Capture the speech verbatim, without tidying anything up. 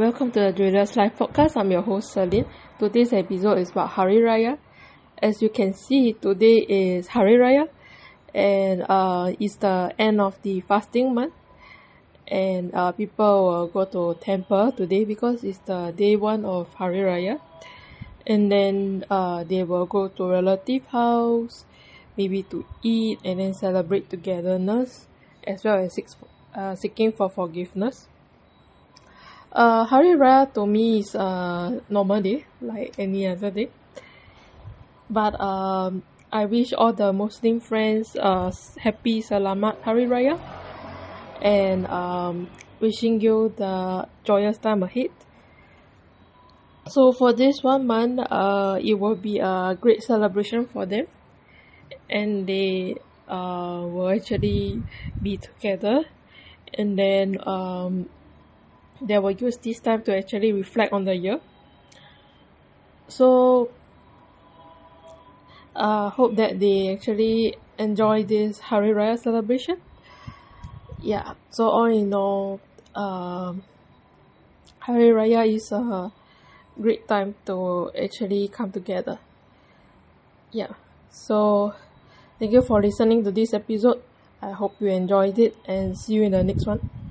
welcome to the Jewelers Life Podcast. I'm your host, Celine. Today's episode is about Hari Raya. As you can see, today is Hari Raya, and uh, it's the end of the fasting month. And uh, people will go to temple today because it's the day one of Hari Raya. And then uh, they will go to relative house, maybe to eat and then celebrate togetherness, as well as seek, uh, seeking for forgiveness. Uh, Hari Raya to me is a normal day, like any other day. But um, I wish all the Muslim friends uh, happy Selamat Hari Raya, and um, wishing you the joyous time ahead. So for this one month, uh, it will be a great celebration for them, and they uh, will actually be together, and then um, they will use this time to actually reflect on the year. So uh, hope that they actually enjoy this Hari Raya celebration. Yeah, so all in all, um, Hari Raya is a great time to actually come together. Yeah, so thank you for listening to this episode. I hope you enjoyed it, and see you in the next one.